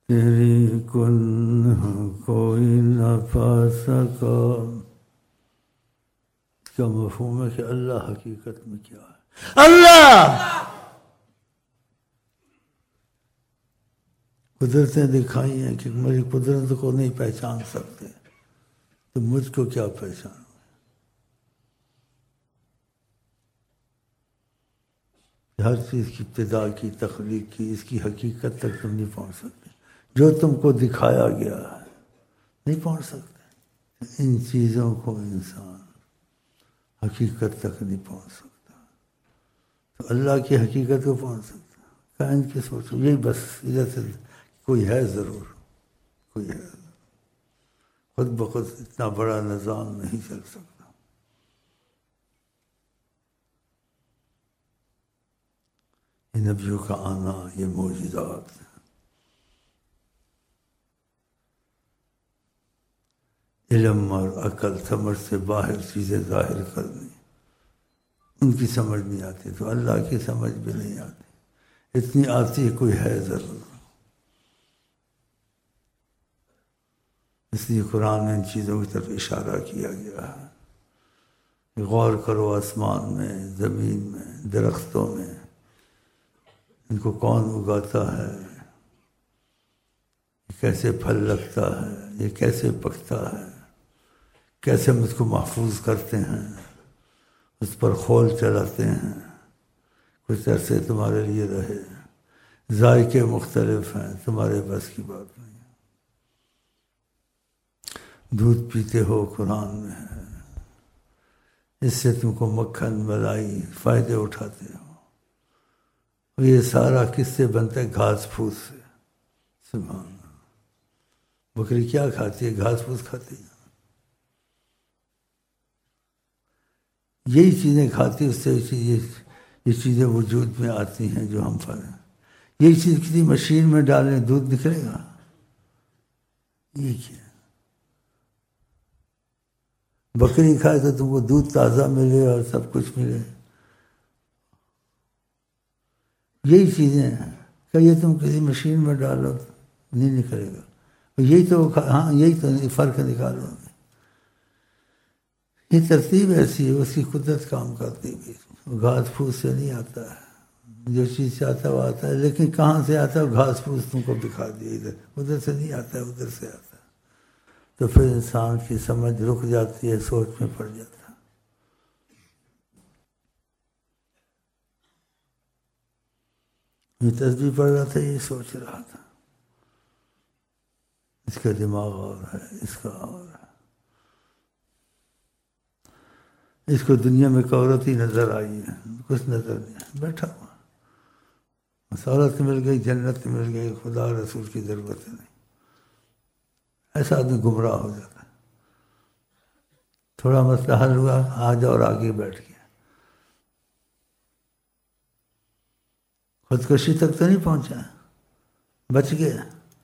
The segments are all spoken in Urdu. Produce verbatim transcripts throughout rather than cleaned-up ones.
تیری کن کوئی نہ پا سکا. اس کا مفہوم ہے کہ اللہ حقیقت میں کیا ہے. اللہ قدرتیں دکھائی ہیں کہ میری قدرت کو نہیں پہچان سکتے تو مجھ کو کیا پہچان. ہر چیز کی ابتدا کی، تخلیق کی، اس کی حقیقت تک تم نہیں پہنچ سکتے. جو تم کو دکھایا گیا ہے نہیں پہنچ سکتے. ان چیزوں کو انسان حقیقت تک نہیں پہنچ سکتا تو اللہ کی حقیقت کو پہنچ سکتا. کائن کی سوچو یہی بس ادھر سے کوئی ہے ضرور، کوئی ہے. خود بخود اتنا بڑا نظام نہیں چل سکتا. یہ نبیوں کا آنا، یہ معجزات، علم اور عقل سمجھ سے باہر چیزیں ظاہر کرنی، ان کی سمجھ نہیں آتی تو اللہ کی سمجھ بھی نہیں آتی. اتنی آتی کوئی ہے ضرور. اس لیے قرآن میں ان چیزوں کی طرف اشارہ کیا گیا ہے. غور کرو آسمان میں، زمین میں، درختوں میں، ان کو کون اگاتا ہے، یہ کیسے پھل لگتا ہے، یہ کیسے پکتا ہے، کیسے ہم اس کو محفوظ کرتے ہیں، اس پر خول چلاتے ہیں، کچھ عرصے تمہارے لیے رہے. ذائقے مختلف ہیں، تمہارے بس کی بات نہیں. دودھ پیتے ہو قرآن میں ہے، اس سے تم کو مکھن ملائی فائدے اٹھاتے ہو. یہ سارا کس سے بنتا ہے؟ گھاس پھوس سے. سبحان اللہ. بکری کیا کھاتی ہے؟ گھاس پھوس کھاتی ہے. یہی چیزیں کھاتی ہے، اس سے یہ چیزیں وجود میں آتی ہیں جو ہم پڑھیں. یہی چیز کسی مشین میں ڈالیں دودھ نکلے گا؟ یہ کیا؟ بکری کھائے تو تم کو دودھ تازہ ملے اور سب کچھ ملے. یہی چیزیں ہیں کہ یہ تم کسی مشین میں ڈالو نہیں نکلے گا. یہی تو ہاں یہی تو فرق نکالو. یہ ترتیب ایسی ہے، اس کی قدرت کام کرتی ہے. گھاس پھوس سے نہیں آتا ہے، جو چیز سے آتا ہے وہ آتا ہے. لیکن کہاں سے آتا ہے؟ گھاس پھوس تم کو دکھا دیا. ادھر ادھر سے نہیں آتا ہے، ادھر سے آتا ہے. تو پھر انسان کی سمجھ رک جاتی ہے، سوچ میں پڑ جاتا ہے. میں تسبیح پڑھ رہا تھا، یہ سوچ رہا تھا اس کا دماغ اور ہے، اس کا اور ہے. اس کو دنیا میں عورت ہی نظر آئی ہے، کچھ نظر نہیں. بیٹھا ہوا عورت مل گئی، جنت مل گئی، خدا رسول کی ضرورت نہیں. ایسا آدمی گمراہ ہو جاتا ہے. تھوڑا مسئلہ حل ہوا، آج اور آگے بیٹھ گیا. خودکشی تک تو نہیں پہنچا، بچ گیا.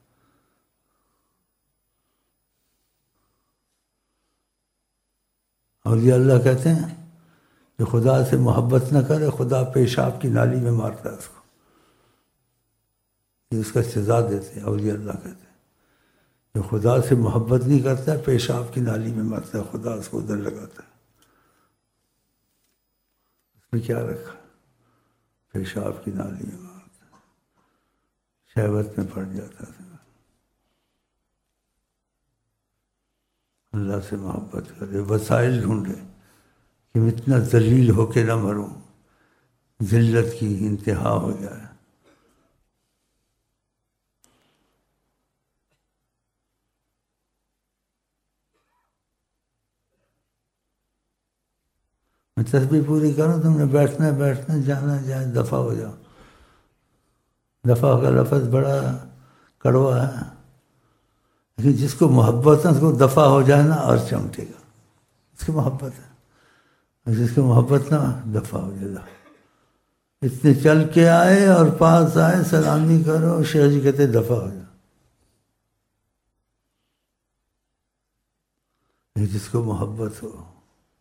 اور یہ اللہ کہتے ہیں جو خدا سے محبت نہ کرے، خدا پیشاب کی نالی میں مارتا ہے اس کو. یہ اس کا سزا دیتے ہیں. اور یہ اللہ کہتے ہیں جو خدا سے محبت نہیں کرتا، پیشاب کی نالی میں مرتا ہے، خدا اس کو ادھر لگاتا ہے. اس میں کیا رکھا؟ پیشاب کی نالی میں مارتا ہے، شہوت میں پڑ جاتا ہے. اللہ سے محبت کرے، وسائل ڈھونڈے کہ میں اتنا ذلیل ہو کے نہ مروں، ذلت کی انتہا ہو جائے. میں تسبیح پوری کروں، تم نے بیٹھنا بیٹھنا، جانا جائے، دفع ہو جاؤ. دفع کا لفظ بڑا کڑوا ہے، لیکن جس کو محبت ہے اس کو دفع ہو جائے نا اور چمٹے گا. اس کو محبت ہے، اور جس کو محبت نہ دفع ہو جائے. اتنے چل کے آئے اور پاس آئے، سلامی کرو، شیخ جی کہتے دفع ہو جاؤ. جس کو محبت ہو،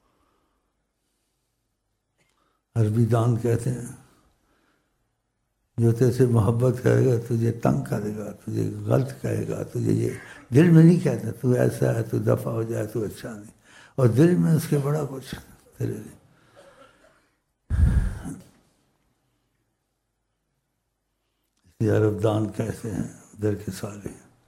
عربی دان کہتے ہیں جو تیرے سے محبت کرے گا تجھے تنگ کرے گا، تجھے غلط کہے گا، تجھے یہ دل میں نہیں کہتا تو ایسا ہے، تو دفع ہو جائے تو اچھا نہیں، اور دل میں اس کے بڑا کچھ تیرے لیے۔ عرب دان کیسے ہیں ادھر کے سالے،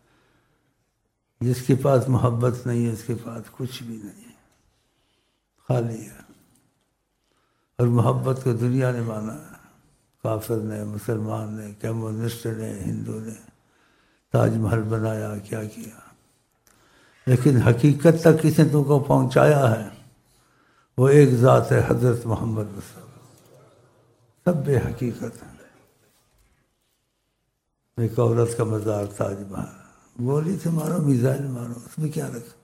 جس کے پاس محبت نہیں ہے اس کے پاس کچھ بھی نہیں ہے، خالی ہے۔ اور محبت کو دنیا نے مانا ہے، کافر نے، مسلمان نے، کمیونسٹ نے، ہندو نے، تاج محل بنایا، کیا کیا، لیکن حقیقت تک کس نے تم کو پہنچایا ہے؟ وہ ایک ذات ہے، حضرت محمد رسول اللہ۔ سب بے حقیقت ہے۔ ایک عورت کا مزار تاج محل، گولی سے مارو، میزائل مارو، اس میں کیا رکھا؟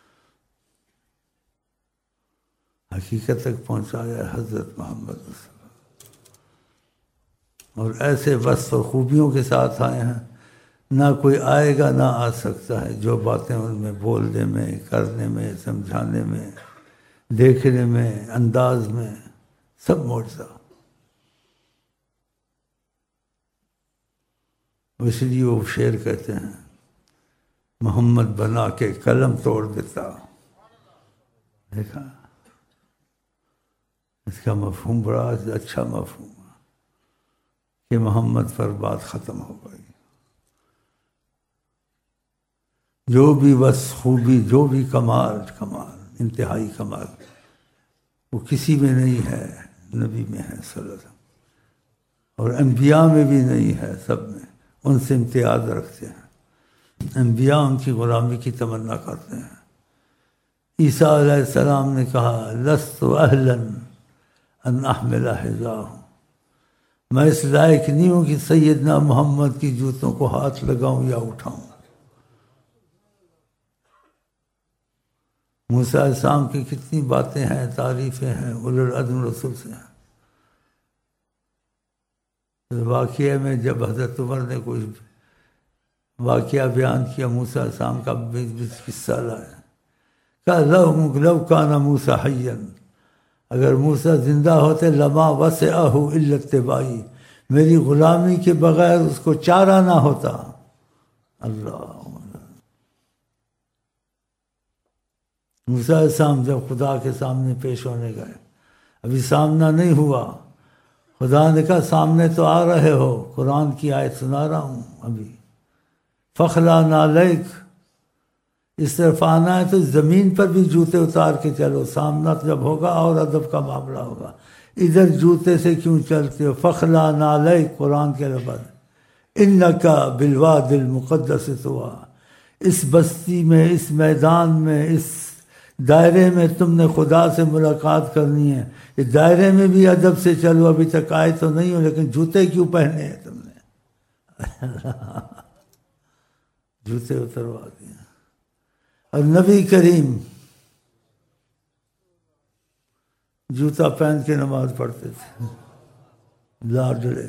حقیقت تک پہنچایا ہے حضرت محمد رسول اللہ، اور ایسے وصف اور خوبیوں کے ساتھ آئے ہیں، نہ کوئی آئے گا نہ آ سکتا ہے۔ جو باتیں ان میں بولنے میں، کرنے میں، سمجھانے میں، دیکھنے میں، انداز میں، سب معجزہ۔ اس لیے وہ شعر کہتے ہیں، محمد بنا کے قلم توڑ دیتا۔ دیکھا اس کا مفہوم بڑا اچھا مفہوم ہے کہ محمد پر بات ختم ہو گئی۔ جو بھی بس خوبی، جو بھی کمال، کمال انتہائی کمال، وہ کسی میں نہیں ہے، نبی میں ہے صلی اللہ علیہ وسلم، اور انبیاء میں بھی نہیں ہے، سب میں ان سے امتیاز رکھتے ہیں۔ انبیاء ان کی غلامی کی تمنا کرتے ہیں۔ عیسیٰ علیہ السلام نے کہا، لست اہلا ان احمل حذاہ، میں اس لائق نہیں ہوں کہ سیدنا محمد کی جوتوں کو ہاتھ لگاؤں یا اٹھاؤں۔ موسیٰ علیہ السلام کی کتنی باتیں ہیں، تعریفیں ہیں، اولو العزم رسول سے ہیں۔ واقعے میں جب حضرت عمر نے کوئی واقعہ بیان کیا موسیٰ علیہ السلام کا، قصہ لایا، کہا لو لو کان موسیٰ حیا، اگر موسیٰ زندہ ہوتے، لما وسعہ الا اتباعی، میری غلامی کے بغیر اس کو چارہ نہ ہوتا۔ اللہ، موسیٰ علیہ السلام جب خدا کے سامنے پیش ہونے گئے، ابھی سامنا نہیں ہوا، خدا نے کہا سامنے تو آ رہے ہو، قرآن کی آیت سنا رہا ہوں ابھی، فخلا نالیک، اس طرف آنا ہے تو زمین پر بھی جوتے اتار کے چلو، سامنا جب ہوگا اور ادب کا معاملہ ہوگا، ادھر جوتے سے کیوں چلتے ہو؟ فخلا نالیک، قرآن کے لفظ، انکا بالواد المقدس طویٰ، اس بستی میں، اس میدان میں، اس دائرے میں تم نے خدا سے ملاقات کرنی ہے، اس دائرے میں بھی ادب سے چلو، ابھی تک آئے تو نہیں ہو، لیکن جوتے کیوں پہنے ہیں تم نے؟ جوتے اتروا دیے۔ اور نبی کریم جوتا پہن کے نماز پڑھتے تھے، لاڈلے۔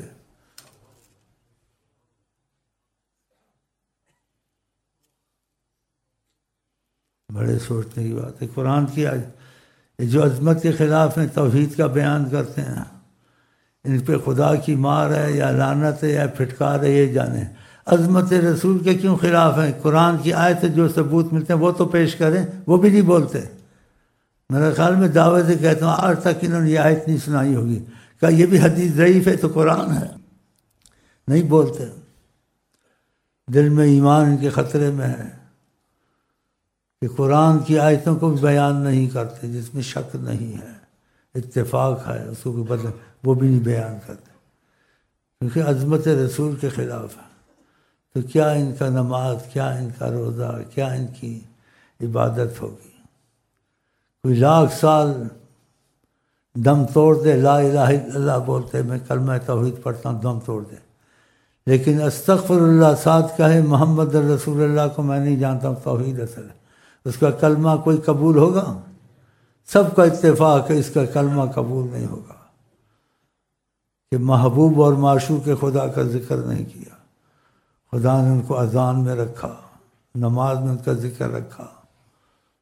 بڑے سوچنے کی بات ہے۔ قرآن کی جو عظمت کے خلاف ہیں، توحید کا بیان کرتے ہیں، ان پہ خدا کی مار ہے یا لعنت ہے یا پھٹکار ہے، یہ جانے۔ عظمت رسول کے کیوں خلاف ہیں؟ قرآن کی آیت سے جو ثبوت ملتے ہیں وہ تو پیش کریں، وہ بھی نہیں بولتے۔ میرے خیال میں دعوے سے کہتا ہوں، آج تک انہوں نے یہ آیت نہیں سنائی ہوگی، کہ یہ بھی حدیث ضعیف ہے تو قرآن ہے، نہیں بولتے۔ دل میں ایمان ان کے خطرے میں ہے کہ قرآن کی آیتوں کو بھی بیان نہیں کرتے، جس میں شک نہیں ہے، اتفاق ہے، اس کو کوئی بدل، وہ بھی نہیں بیان کرتے، کیونکہ عظمت رسول کے خلاف ہے۔ تو کیا ان کا نماز، کیا ان کا روزہ، کیا ان کی عبادت ہوگی؟ کوئی لاکھ سال دم توڑ دے، لا الہ الا اللہ بولتے، میں کلمہ توحید پڑھتا ہوں، دم توڑ دے، لیکن استغفر اللہ ساتھ کہے، محمد رسول اللہ کو میں نہیں جانتا ہوں، توحید اصل ہے، اس کا کلمہ کوئی قبول ہوگا؟ سب کا اتفاق ہے اس کا کلمہ قبول نہیں ہوگا، کہ محبوب اور معشوق خدا کا ذکر نہیں کیا۔ خدا نے ان کو اذان میں رکھا، نماز میں ان کا ذکر رکھا،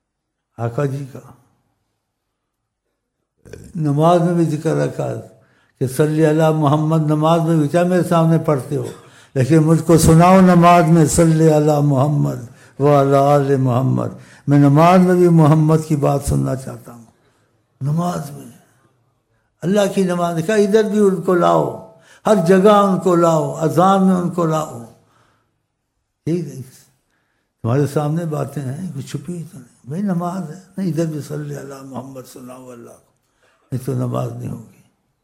آقا جی کا نماز میں بھی ذکر رکھا کہ صلی اللہ محمد نماز میں بھی کیا میرے سامنے پڑھتے ہو، لیکن مجھ کو سناؤ نماز میں صلی اللہ محمد وعلی آل محمد. میں نماز میں بھی محمد کی بات سننا چاہتا ہوں. نماز میں اللہ کی نماز کا ادھر بھی ان کو لاؤ، ہر جگہ ان کو لاؤ، اذان میں ان کو لاؤ. ٹھیک ہے، تمہارے سامنے باتیں ہیں، کچھ چھپی تو نہیں. بھائی نماز ہے، نہیں ادھر بھی صلی اللہ محمد سناؤ اللہ کو، نہیں تو نماز نہیں ہوگی.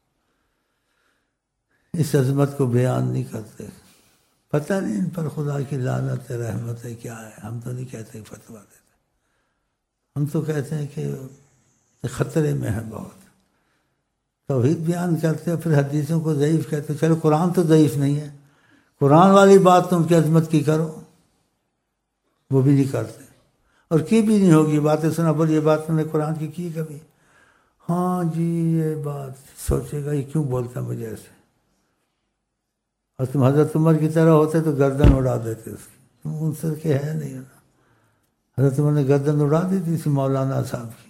اس عظمت کو بیان نہیں کرتے. پتہ نہیں ان پر خدا کی لعنت ہے، رحمت ہے، کیا ہے. ہم تو نہیں کہتے فتویٰ دیتے، ہم تو کہتے ہیں کہ خطرے میں ہے بہت. توحید بیان کرتے ہیں پھر حدیثوں کو ضعیف کہتے ہیں. چلو قرآن تو ضعیف نہیں ہے، قرآن والی بات تو ان کی عظمت کی کرو، وہ بھی نہیں کرتے اور کی بھی نہیں ہوگی. باتیں سنا بول یہ بات تم نے قرآن کی کی کبھی؟ ہاں جی یہ بات سوچے گا یہ کیوں بولتا مجھے ایسے. اور تم حضرت عمر کی طرح ہوتے تو گردن اڑا دیتے اس کی. تم ان سے کہ ہے نہیں نا. حضرت عمر نے گردن اڑا دی تھی اسی مولانا صاحب کی.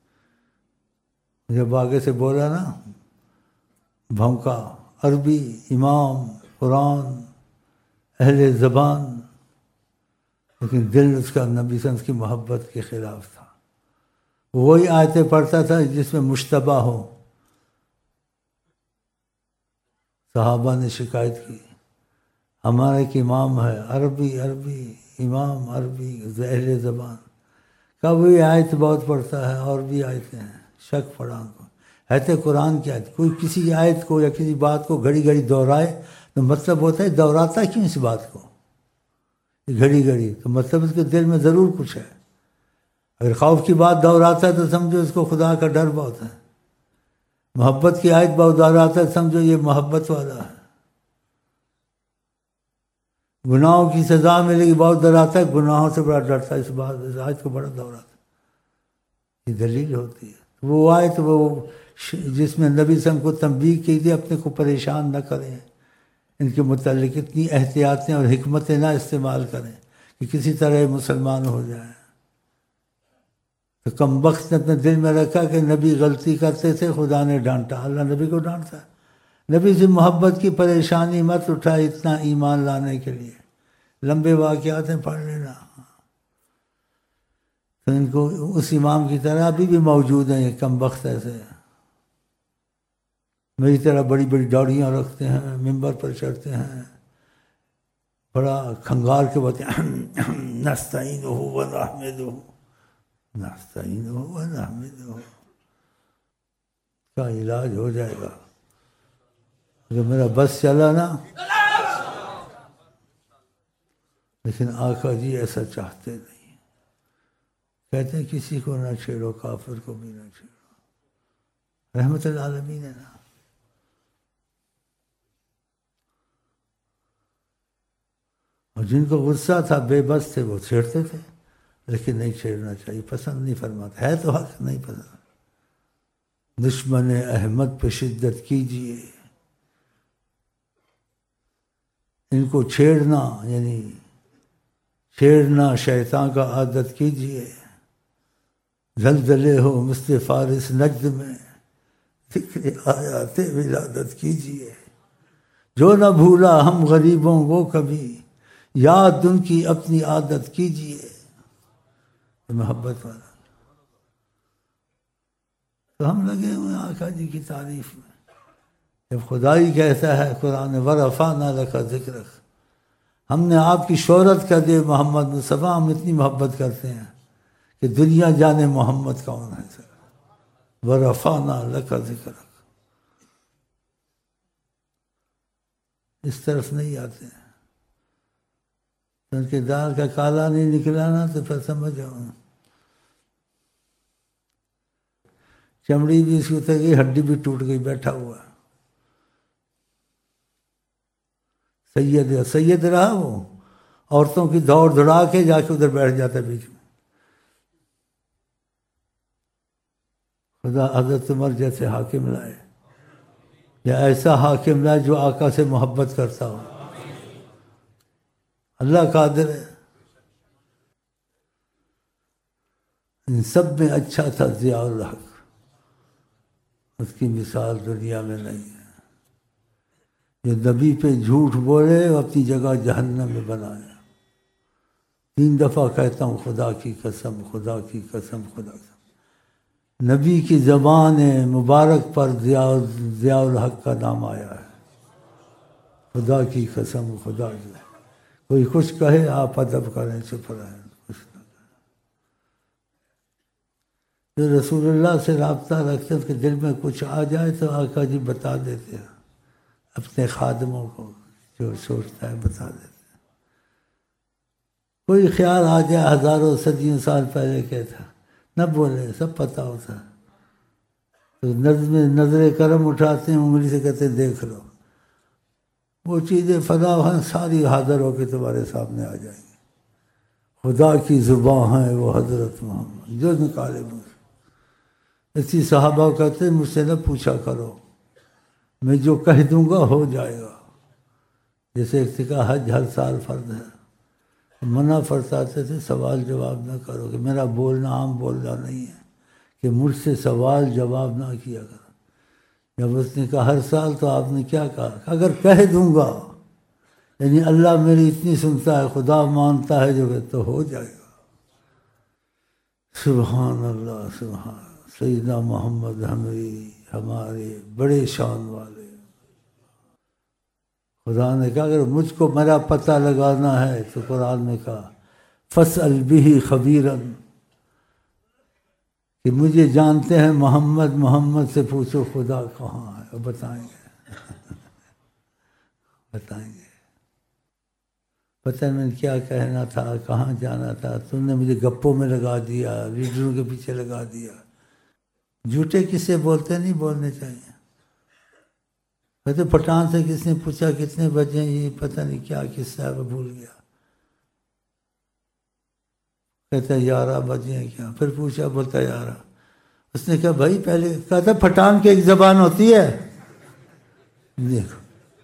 جب آگے سے بولا نا بھونکا، عربی امام قرآن اہل زبان، لیکن دل اس کا نبی صلی اللہ علیہ وسلم کی محبت کے خلاف تھا. وہی آیتیں پڑھتا تھا جس میں مشتبہ ہو. صحابہ نے شکایت کی ہمارا ایک امام ہے عربی عربی امام عربی اہل زبان. کہا وہی آیت بہت پڑھتا ہے اور بھی آیتیں ہیں. شک پڑا ان کو. ہے قرآن کی آیت. کوئی کسی آیت کو یا کسی بات کو گھڑی گھڑی دہرائے تو مطلب ہوتا ہے دہراتا کیوں اس بات کو گھڑی گھڑی، تو مطلب اس کے دل میں ضرور کچھ ہے. اگر خوف کی بات دہراتا ہے تو سمجھو اس کو خدا کا ڈر بہت ہے. محبت کی آیت بہت دہراتا ہے سمجھو یہ محبت والا ہے. گناہوں کی سزا ملے گی بہت ڈراتا ہے، گناہوں سے بڑا ڈرتا ہے. اس بات اس آیت کو بڑا دہراتا ہے. یہ دلیل ہوتی ہے. وہ آیت وہ جس میں نبی صلی اللہ علیہ وسلم کو تنبیہ کی تھی اپنے کو پریشان نہ کریں، ان کے متعلق اتنی احتیاطیں اور حکمتیں نہ استعمال کریں کہ کسی طرح مسلمان ہو جائیں. تو کم بخت نے اپنے دل میں رکھا کہ نبی غلطی کرتے تھے، خدا نے ڈانٹا. اللہ نبی کو ڈانٹتا ہے. نبی سے محبت کی پریشانی مت اٹھائے اتنا ایمان لانے کے لیے. لمبے واقعات ہیں پڑھ لینا. تو ان کو اس امام کی طرح ابھی بھی موجود ہیں یہ کم بخت ایسے میری طرح بڑی بڑی داڑھیاں رکھتے ہیں، ممبر پر چڑھتے ہیں، بڑا کھنگال کے بولتے ہیں نستعینہ و نحمدہ نستعینہ و نحمدہ. کا علاج ہو جائے گا اگر میرا بس چلا نا. لیکن آقا جی ایسا چاہتے نہیں. کہتے ہیں کسی کو نہ چھیڑو، کافر کو بھی نہ چھیڑو. رحمت العالمین ہے نا. اور جن کو غصہ تھا بے بس تھے وہ چھیڑتے تھے، لیکن نہیں چھیڑنا چاہیے، پسند نہیں فرماتے. ہے تو حق نہیں پسند. دشمن احمد پہ شدت کیجیے. ان کو چھیڑنا یعنی چھیڑنا شیطان کا عادت کیجیے. زلزلے ہو مثل فارس نجد میں، ذکر آیات ولادت کیجیے. جو نہ بھولا ہم غریبوں کو کبھی، یاد ان کی اپنی عادت کیجیے. محبت والا. تو ہم لگے ہوئے آقا جی کی تعریف میں. جب خدا ہی کہتا ہے قرآن ورفعنا لک ذکرک، ہم نے آپ کی شہرت کر دی محمد مصطفیٰ. ہم اتنی محبت کرتے ہیں کہ دنیا جانے محمد کون ہے. ورفعنا لک ذکرک. اس طرف نہیں آتے ہیں. ان کے دال کا کالا نہیں نکلا نا تو پھر سمجھ جاؤ. چمڑی بھی اس کی اتر گئی، ہڈی بھی ٹوٹ گئی، بیٹھا ہوا. سید سید رہا وہ، عورتوں کی دوڑ دوڑا کے جا کے ادھر بیٹھ جاتا ہے بیچ میں. خدا حضرت عمر جیسے حاکم لائے، یا ایسا حاکم لائے جو آقا سے محبت کرتا ہو. اللہ قادر ہے. ان سب میں اچھا تھا ضیاء الحق. اس کی مثال دنیا میں نہیں ہے. جو نبی پہ جھوٹ بولے وہ اپنی جگہ جہنم میں بنائے۔ تین دفعہ کہتا ہوں خدا کی قسم، خدا کی قسم، خدا کی قسم، نبی کی زبان مبارک پر ضیاء ضیاء الحق کا نام آیا ہے۔ خدا کی قسم، خدا کی، کوئی کچھ کہے آپ ادب کریں، چپ رہیں، کچھ نہ کریں۔ جو رسول اللہ سے رابطہ رکھتے ہیں اس کے دل میں کچھ آ جائے تو آقا جی بتا دیتے ہیں اپنے خادموں کو، جو سوچتا ہے بتا دیتے ہیں۔ کوئی خیال آ جائے ہزاروں صدیوں سال پہلے کہتا نہ بولے، سب پتہ ہوتا ہے، تو نظر نظر کرم اٹھاتے ہیں، انگلی سے کہتے ہیں دیکھ لو، وہ چیزیں فنا ہیں ساری حاضر ہو کے تمہارے سامنے آ جائیں گی۔ خدا کی زبان ہے وہ حضرت محمد، جو نکالے مجھ سے۔ اسی صحابہ کہتے ہیں مجھ سے نہ پوچھا کرو، میں جو کہہ دوں گا ہو جائے گا۔ جیسے ایک کا حج ہر سال فرض ہے، منع فرماتے تھے سوال جواب نہ کرو، کہ میرا بولنا عام بولنا نہیں ہے کہ مجھ سے سوال جواب نہ کیا کرو۔ جب اس نے کہا ہر سال تو آپ نے کیا کہا؟ اگر کہہ دوں گا، یعنی اللہ میری اتنی سنتا ہے، خدا مانتا ہے جو کہ تو ہو جائے گا۔ سبحان اللہ، سبحان سیدنا محمد ہماری ہمارے بڑے شان والے۔ خدا نے کہا اگر مجھ کو میرا پتہ لگانا ہے تو قرآن نے کہا فَاسْأَلْ بِهِ خَبِيرًا، کہ مجھے جانتے ہیں محمد، محمد سے پوچھو خدا کہاں ہے، وہ بتائیں گے بتائیں گے۔ پتہ میں کیا کہنا تھا، کہاں جانا تھا، تم نے مجھے گپوں میں لگا دیا، ریڈروں کے پیچھے لگا دیا۔ جھوٹے قصے بولتے نہیں بولنے چاہیے۔ کہتے پٹھان سے کس نے پوچھا کتنے بجے، یہ پتہ نہیں کیا قصہ ہے، وہ بھول گیا۔ کہتا گیارہ بجے ہیں کیا، پھر پوچھا، بولتا گیارہ۔ اس نے کہا بھائی پہلے، کہتا پٹھان کی ایک زبان ہوتی ہے، دیکھو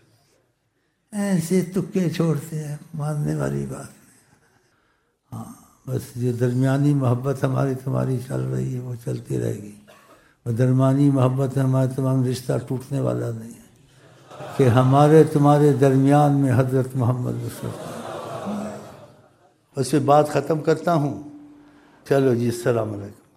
ایسے تکے چھوڑتے ہیں، ماننے والی بات نہیں۔ ہاں بس یہ درمیانی محبت ہماری تمہاری چل رہی ہے، وہ چلتی رہے گی۔ وہ درمیانی محبت ہمارے تمام رشتہ ٹوٹنے والا نہیں ہے، کہ ہمارے تمہارے درمیان میں حضرت محمد مصطفیٰ۔ اس پہ بات ختم کرتا ہوں، چلو جی، السلام علیکم۔